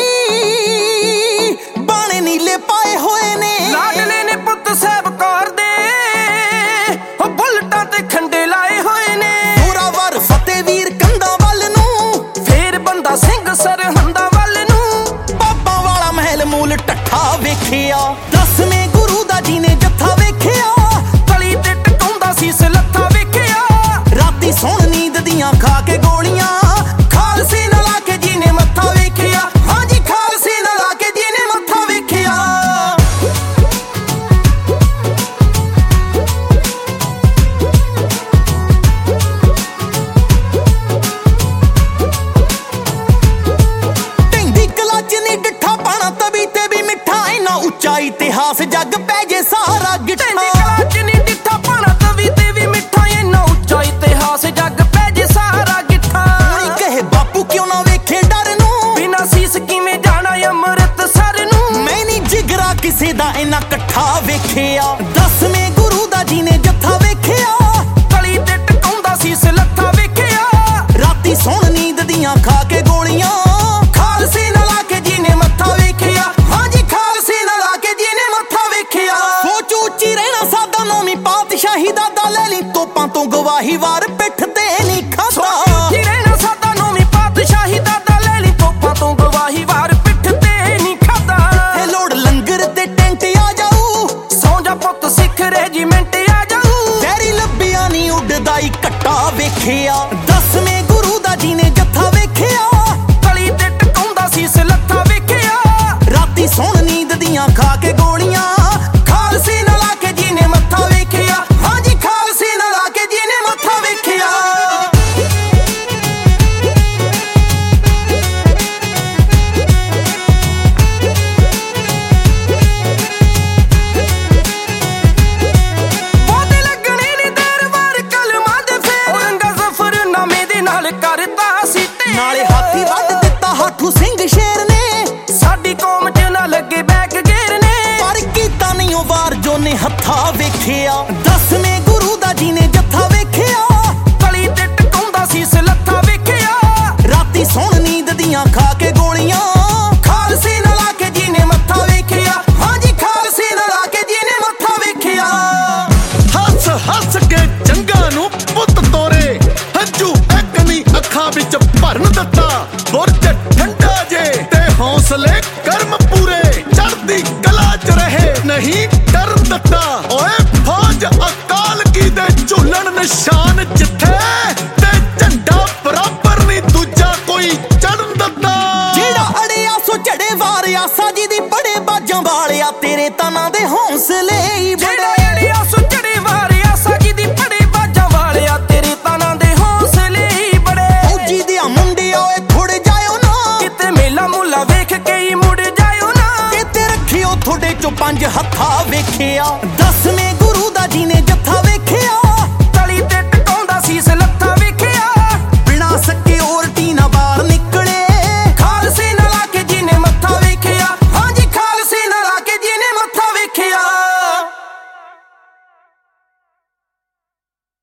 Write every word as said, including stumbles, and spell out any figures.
ਬਾਣੇ ਨੀਲੇ ਪਾਏ ਹੋਏ ਨੇ, ਲਾਡਲੇ ਨੇ ਪੁੱਤ ਸਾਹਿਬ ਕੌਰ ਦੇ ਉਹ ਬੁਲਟਾਂ ਤੇ ਖੰਡੇ ਲਾਏ ਹੋਏ ਨੇ। ਜ਼ੋਰਾਵਰ ਫਤਿਹ ਵੀਰ ਕੰਧਾਂ ਵੱਲ ਨੂੰ, ਫੇਰ ਬੰਦਾ ਸਿੰਘ ਸਰਹੰਦਾਂ ਵੱਲ ਨੂੰ। ਬਾਬਾ ਵਾਲਾ ਮਹਿਲ ਮੂਲ ਢੱਠਾ ਵੇਖਿਆ, ਦਸਵੇਂ ਗੁਰੂ ਦਾ ਜਿਹਨੇ ਜੱਥਾ ਵੇਖਿਆ। ਤਲੀ ਤੇ ਟਕਾਉਂਦਾ ਸੀਸ ਲੱਥਾ ਵੇਖਿਆ, ਰਾਤੀ ਸੌਣ ਨੀਂਦ ਦੀਆਂ ਖਾ ਕੇ ਗੋਲੀਆਂ। ਖਾਲਸੇ ਨਾਲ ਆ ਕੇ ਜਿਹਨੇ ਮੱਥਾ ਵੇਖਿਆ, ਹਾਂਜੀ ਖਾਲਸੇ ਨਾਲ ਆ ਕੇ ਜਿਹਨੇ ਮੱਥਾ ਵੇਖਿਆ। ਢਿੰਡੀ ਕਲੱਚ ਨੀ ਡਿੱਠਾ ਪਾਣਾ ਤਵੀ ਤੇ ਵੀ ਮਿੱਠਾ, ਇੰਨਾ ਉੱਚਾ ਇਤਿਹਾਸ ਜੱਗ ਪੈ ਜੇ ਸਾਰਾ ਗਿੱਠਾ। ਕਲਾਚ ਨੀ ਡਿੱਠਾ ਪਾਣਾ ਤਵੀ ਤੇ ਵੀ ਮਿੱਠਾ, ਇੰਨਾ ਉੱਚਾ ਇਤਿਹਾਸ ਜੱਗ ਪੈ ਜੇ ਸਾਰਾ ਗਿੱਠਾ। ਕੋਈ ਕਹੇ ਬਾਪੂ ਕਿਉਂ ਨਾ ਵੇਖੇ ਡਰ ਨੂੰ, ਬਿਨਾਂ ਸੀਸ ਕਿਵੇਂ ਜਾਣਾ ਅੰਮ੍ਰਿਤਸਰ ਨੂੰ। ਮੈਂ ਨੀ ਜਿਗਰਾ ਕਿਸੇ ਦਾ ਇੰਨਾ ਇਕੱਠਾ ਵੇਖਿਆ, ਦਸਵੇਂ ਗੁਰੂ ਦਾ ਜਿਹਨੇ ਜੱਥਾ ਵੇਖਿਆ। ਤਲੀ ਤੇ ਟਕਾਉਂਦਾ ਸੀਸ ਲੱਥਾ ਵੇਖਿਆ, ਰਾਤੀ ਸੌਣ ਨੀਂਦ ਦੀਆਂ ਖਾ ਕੇ ਗੋਲੀਆਂ। ਖਾਲਸੇ ਨਾਲ ਆ ਕੇ ਜਿਹਨੇ ਮੱਥਾ ਵੇਖਿਆ, ਹਾਂਜੀ ਖਾਲਸੇ ਨਾਲ ਆ ਕੇ ਜਿਹਨੇ ਮੱਥਾ ਵੇਖਿਆ। ਸੋਚ ਉੱਚੀ ਰਹਿਣਾ ਸਾਦਾ ਨੌਵੀਂ ਪਾਤਸ਼ਾਹੀ ਦਾ ਦਾ ਲੈ ਲਈ ਤੋਪਾਂ ਤੋਂ ਗਵਾਹੀ ਵਾਰ ਪਿੱਠ ਤੇ ਨਹੀਂ ਖਾਦਾ। ਉੱਚੀ ਰਹਿਣਾ ਸਾਦਾ ਨੌਵੀਂ ਪਾਤਸ਼ਾਹੀ ਦਾ ਦਾ ਲੈ ਲਈ ਤੋਪਾਂ ਤੋਂ ਗਵਾਹੀ ਵਾਰ ਪਿੱਠ ਤੇ ਨਹੀਂ ਖਾਦਾ। ਇਹ ਲੋੜ ਲੰਗਰ ਤੇ ਟੈਂਟ ਆ ਜਾਊ, ਸੌਂ ਜਾ ਪੁੱਤ ਸਿੱਖ ਰੈਜੀਮੈਂਟ ਆ ਜਾਊ। ਵੈਰੀ ਲੱਭਿਆ ਨੀ ਉੱਡਦਾ ਈ ਕੱਟਾ ਵੇਖਿਆ, ਦਸਵੇਂ ਗੁਰੂ ਦਾ ਜਿਹਨੇ ਜੱਥਾ ਵੇਖਿਆ। ਤਲੀ ਤੇ ਟਕਾਉਂਦਾ ਸੀਸ ਲੱਥਾ ਵੇਖਿਆ, ਰਾਤੀ ਸੌਣ ਨੀਂਦ ਦੀਆਂ ਖਾ ਕੇ ਗੋਲੀਆਂ। ਖਾਲਸੇ ਨਾਲ ਆ ਕੇ ਜਿਹਨੇ ਮੱਥਾ ਵੇਖਿਆ, ਹਾਂਜੀ ਖਾਲਸੇ ਨਾਲ ਆ ਕੇ ਜਿਹਨੇ ਮੱਥਾ ਵੇਖਿਆ। ਬਹੁਤੇ ਲੱਗਣੇ ਨੀ ਦੇਰ ਵਾਰ ਕਲਮਾਂ ਦੇ ਫੇਰ, ਔਰੰਗਾ ਜ਼ਫਰਨਾਮੇ ਦੇ ਨਾਲ ਕਰਤਾ ਸੀ ਤੇ ਨਾਲੇ ਹਾਥੀ ਵੱਢ ਦਿੱਤਾ ਹਾਠੂ ਸਿੰਘ ਸ਼ੇਰ ਨੇ, ਸਾਡੀ ਕੌਮ 'ਚ ਨਾ ਲੱਗੇ ਬੈਕ ਗੇਰ ਨੇ। ਪਰ ਕੀਤਾ ਨਹੀਂ ਉਹ ਵਾਰ ਜੋ ਨੇ ਹੱਥਾਂ ਵੇਖਿਆ, ਦਸਵੇਂ ਗੁਰੂ ਦਾ ਜਿਹਨੇ ਜੱਥਾ ਵੇਖਿਆ। ਤਲੀ ਤੇ ਟਕਾਉਂਦਾ ਸੀਸ ਲੱਥਾ ਵੇਖਿਆ, ਰਾਤੀ ਸੌਣ ਨੀਂਦ ਦੀਆਂ ਖਾ ਕੇ ਗੋਲੀਆਂ। ਖਾਲਸੇ ਨਾਲ ਆ ਕੇ ਜਿਹਨੇ ਮੱਥਾ ਵੇਖਿਆ, ਹਾਂਜੀ ਖਾਲਸੇ ਨਾਲ ਆ ਕੇ ਜਿਹਨੇ ਮੱਥਾ ਵੇਖਿਆ। ਹੱਸ ਹੱਸ ਕੇ ਚੰਗਾ ਨੂੰ ਪੁੱਤ ਤੋਰੇ, ਹੰਝੂ ਇੱਕ ਨਹੀਂ ਅੱਖਾਂ ਵਿੱਚ ਭਰਨ ਦਿੱਤਾ। ਬੁਰਜ ਠੰਡਾ ਜੇ ਤੇ ਹੌਸਲੇ ਕਰਮ ਪੂਰੇ, ਚੜ੍ਹਦੀ ਕਲਾ 'ਚ ਰਹੇ ਨਹੀਂ ਡਰ ਦਿੱਤਾ। ਓਏ ਫੌਜ ਅਕਾਲ ਕੀ ਦੇ ਝੂਲਣ ਨਿਸ਼ਾਨ ਜਿੱਥੇ, ਤੇ ਝੰਡਾ ਬਰਾਬਰ ਨਹੀਂ ਦੂਜਾ ਕੋਈ ਚੜ੍ਹਨ ਦਿੱਤਾ। ਜਿਹੜਾ ਅੜਿਆ ਸੋ ਝੜੇ ਵਾਰਿਆ, ਸਾਜੀ ਦੀ ਬੜੇ ਬਾਜਾਂ ਵਾਲਿਆ, ਤੇਰੇ ਤਾਨਾਂ ਦੇ ਹੌਸਲੇ ਹੀ ਜਿਹੜਾ ਬੜੇ। ਅੜਿਆ ਸੁਚੜੇ ਵਾਰਿਆ, ਸਾਜੀ ਦੀ ਬੜੇ ਬਾਜਾਂ ਵਾਲਿਆ, ਤੇਰੇ ਤਾਨਾਂ ਦੇ ਹੌਸਲੇ ਹੀ ਬੜੇ। ਫੌਜੀ ਦੇ ਮੁੰਡਿਆ ਓਏ ਥੁੜ ਜਾਇਓ ਨਾ, ਕਿਤੇ ਮੇਲਾ ਮੂਲਾ ਵੇਖ ਕੇ ਹੀ ਮੁੜ ਜਾਇਓ ਨਾ। ਕਿਤੇ ਰੱਖਿਓ ਤੁਹਾਡੇ ਚੋਂ ਪੰਜ ਹੱਥਾਂ ਵੇਖਿਆ,